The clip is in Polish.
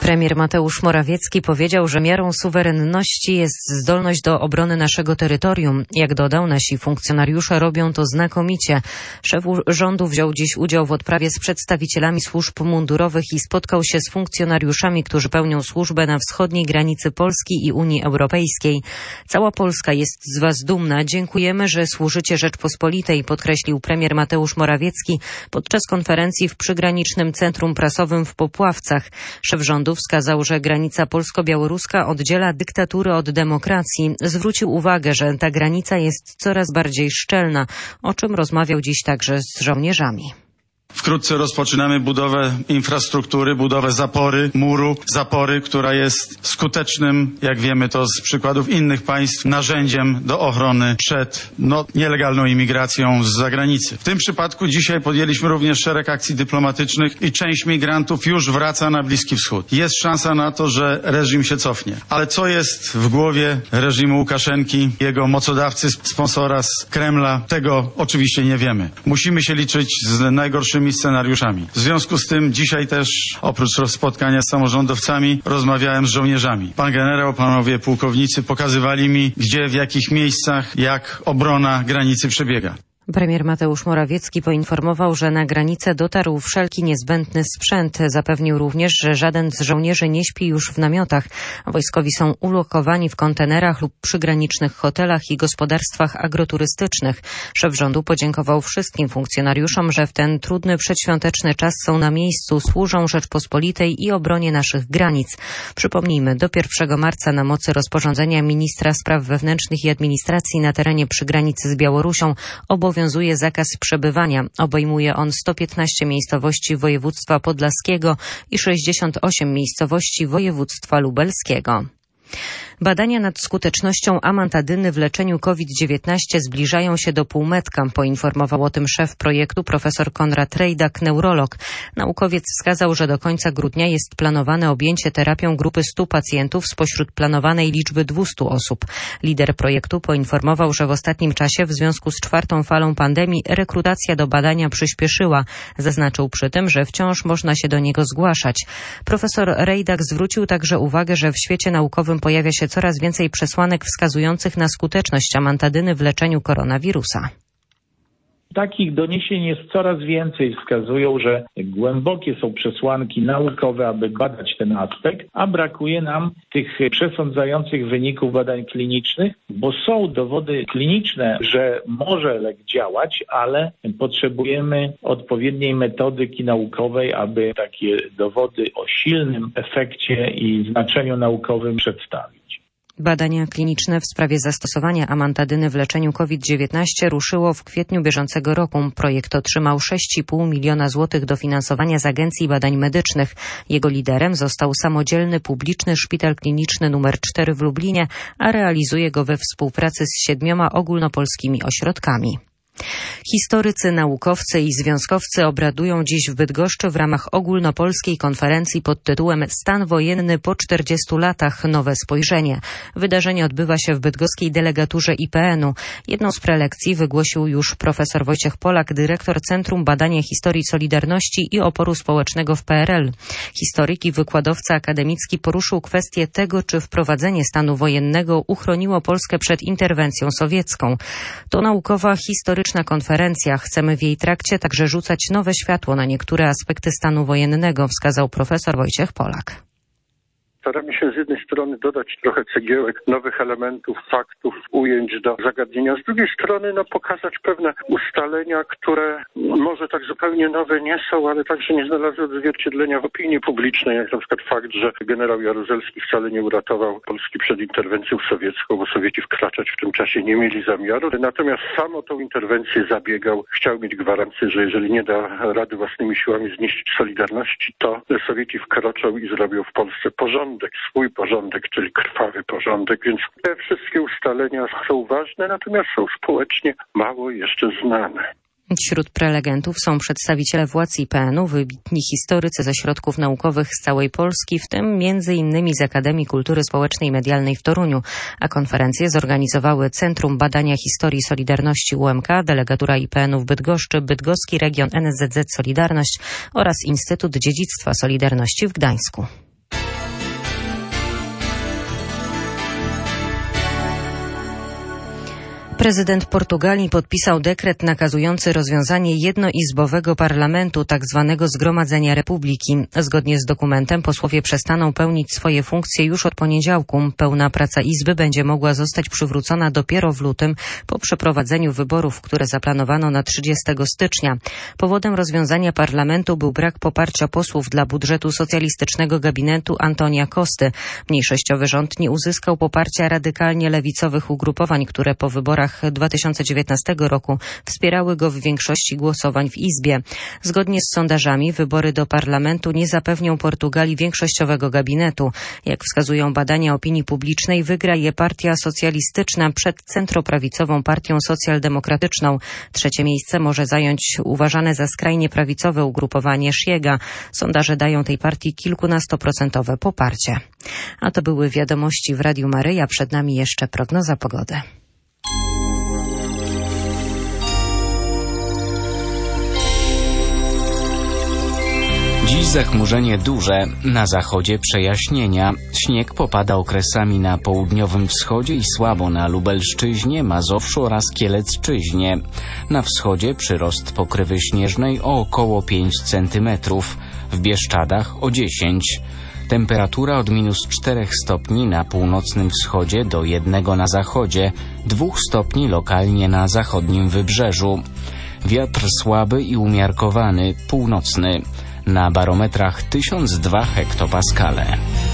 Premier Mateusz Morawiecki powiedział, że miarą suwerenności jest zdolność do obrony naszego terytorium. Jak dodał, nasi funkcjonariusze robią to znakomicie. Szef rządu wziął dziś udział w odprawie z przedstawicielami służb mundurowych i spotkał się z funkcjonariuszami, którzy pełnią służbę na wschodniej granicy Polski i Unii Europejskiej. Cała Polska jest z Was dumna. Dziękujemy, że służycie Rzeczpospolitej, podkreślił premier Mateusz Morawiecki podczas konferencji w przygranicznym centrum prasowym w Popławcach. Szef rządu wskazał, że granica polsko-białoruska oddziela dyktatury od demokracji. Zwrócił uwagę, że ta granica jest coraz bardziej szczelna, o czym rozmawiał dziś także z żołnierzami. Wkrótce rozpoczynamy budowę infrastruktury, budowę zapory, która jest skutecznym, jak wiemy to z przykładów innych państw, narzędziem do ochrony przed nielegalną imigracją z zagranicy. W tym przypadku dzisiaj podjęliśmy również szereg akcji dyplomatycznych i część migrantów już wraca na Bliski Wschód. Jest szansa na to, że reżim się cofnie. Ale co jest w głowie reżimu Łukaszenki, jego mocodawcy, sponsora z Kremla, tego oczywiście nie wiemy. Musimy się liczyć z najgorszymi scenariuszami. W związku z tym dzisiaj też, oprócz spotkania z samorządowcami, rozmawiałem z żołnierzami. Pan generał, panowie pułkownicy pokazywali mi, gdzie, w jakich miejscach, jak obrona granicy przebiega. Premier Mateusz Morawiecki poinformował, że na granicę dotarł wszelki niezbędny sprzęt. Zapewnił również, że żaden z żołnierzy nie śpi już w namiotach. Wojskowi są ulokowani w kontenerach lub przygranicznych hotelach i gospodarstwach agroturystycznych. Szef rządu podziękował wszystkim funkcjonariuszom, że w ten trudny przedświąteczny czas są na miejscu, służą Rzeczpospolitej i obronie naszych granic. Przypomnijmy, do 1 marca na mocy rozporządzenia ministra spraw wewnętrznych i administracji na terenie przygranicy z Białorusią obowiązuje zakaz przebywania. Obejmuje on 115 miejscowości województwa podlaskiego i 68 miejscowości województwa lubelskiego. Badania nad skutecznością amantadyny w leczeniu COVID-19 zbliżają się do półmetka, poinformował o tym szef projektu profesor Konrad Rejdak, neurolog. Naukowiec wskazał, że do końca grudnia jest planowane objęcie terapią grupy 100 pacjentów spośród planowanej liczby 200 osób. Lider projektu poinformował, że w ostatnim czasie w związku z 4. falą pandemii rekrutacja do badania przyspieszyła. Zaznaczył przy tym, że wciąż można się do niego zgłaszać. Profesor Rejdak zwrócił także uwagę, że w świecie naukowym pojawia się coraz więcej przesłanek wskazujących na skuteczność amantadyny w leczeniu koronawirusa. Takich doniesień jest coraz więcej. Wskazują, że głębokie są przesłanki naukowe, aby badać ten aspekt, a brakuje nam tych przesądzających wyników badań klinicznych, bo są dowody kliniczne, że może lek działać, ale potrzebujemy odpowiedniej metodyki naukowej, aby takie dowody o silnym efekcie i znaczeniu naukowym przedstawić. Badania kliniczne w sprawie zastosowania amantadyny w leczeniu COVID-19 ruszyło w kwietniu bieżącego roku. Projekt otrzymał 6,5 miliona złotych dofinansowania z Agencji Badań Medycznych. Jego liderem został samodzielny publiczny szpital kliniczny nr 4 w Lublinie, a realizuje go we współpracy z 7 ogólnopolskimi ośrodkami. Historycy, naukowcy i związkowcy obradują dziś w Bydgoszczy w ramach ogólnopolskiej konferencji pod tytułem Stan wojenny po 40 latach. Nowe spojrzenie. Wydarzenie odbywa się w bydgoskiej delegaturze IPN-u. Jedną z prelekcji wygłosił już profesor Wojciech Polak, dyrektor Centrum Badania Historii Solidarności i Oporu Społecznego w PRL. Historyk i wykładowca akademicki poruszył kwestię tego, czy wprowadzenie stanu wojennego uchroniło Polskę przed interwencją sowiecką. To naukowa, historyczna konferencja. Chcemy w jej trakcie także rzucać nowe światło na niektóre aspekty stanu wojennego, wskazał profesor Wojciech Polak. Staramy się z jednej strony dodać trochę cegiełek, nowych elementów, faktów, ujęć do zagadnienia. Z drugiej strony pokazać pewne ustalenia, które może tak zupełnie nowe nie są, ale także nie znalazły odzwierciedlenia w opinii publicznej, jak na przykład fakt, że generał Jaruzelski wcale nie uratował Polski przed interwencją sowiecką, bo Sowieci wkraczać w tym czasie nie mieli zamiaru. Natomiast sam o tą interwencję zabiegał, chciał mieć gwarancję, że jeżeli nie da rady własnymi siłami zniszczyć Solidarności, to Sowieci wkroczą i zrobią w Polsce porządek, swój porządek, czyli krwawy porządek, więc te wszystkie ustalenia są ważne, natomiast są społecznie mało jeszcze znane. Wśród prelegentów są przedstawiciele władz IPN-u, wybitni historycy ze środków naukowych z całej Polski, w tym m.in. z Akademii Kultury Społecznej i Medialnej w Toruniu, a konferencję zorganizowały Centrum Badania Historii Solidarności UMK, Delegatura IPN-u w Bydgoszczy, Bydgoski Region NSZZ Solidarność oraz Instytut Dziedzictwa Solidarności w Gdańsku. Prezydent Portugalii podpisał dekret nakazujący rozwiązanie jednoizbowego parlamentu, tzw. Zgromadzenia Republiki. Zgodnie z dokumentem posłowie przestaną pełnić swoje funkcje już od poniedziałku. Pełna praca Izby będzie mogła zostać przywrócona dopiero w lutym po przeprowadzeniu wyborów, które zaplanowano na 30 stycznia. Powodem rozwiązania parlamentu był brak poparcia posłów dla budżetu socjalistycznego gabinetu Antonia Costy. Mniejszościowy rząd nie uzyskał poparcia radykalnie lewicowych ugrupowań, które po wyborach 2019 roku wspierały go w większości głosowań w Izbie. Zgodnie z sondażami wybory do parlamentu nie zapewnią Portugalii większościowego gabinetu. Jak wskazują badania opinii publicznej, wygra je partia socjalistyczna przed centroprawicową partią socjaldemokratyczną. Trzecie miejsce może zająć uważane za skrajnie prawicowe ugrupowanie Siega. Sondaże dają tej partii kilkunastoprocentowe poparcie. A to były wiadomości w Radiu Maryja. Przed nami jeszcze prognoza pogody. Dziś zachmurzenie duże, na zachodzie przejaśnienia. Śnieg popada okresami na południowym wschodzie i słabo na Lubelszczyźnie, Mazowszu oraz Kielecczyźnie. Na wschodzie przyrost pokrywy śnieżnej o około 5 cm, w Bieszczadach o 10. Temperatura od -4 stopni na północnym wschodzie do 1 na zachodzie, 2 stopni lokalnie na zachodnim wybrzeżu. Wiatr słaby i umiarkowany, północny. Na barometrach 1002 hektopaskale.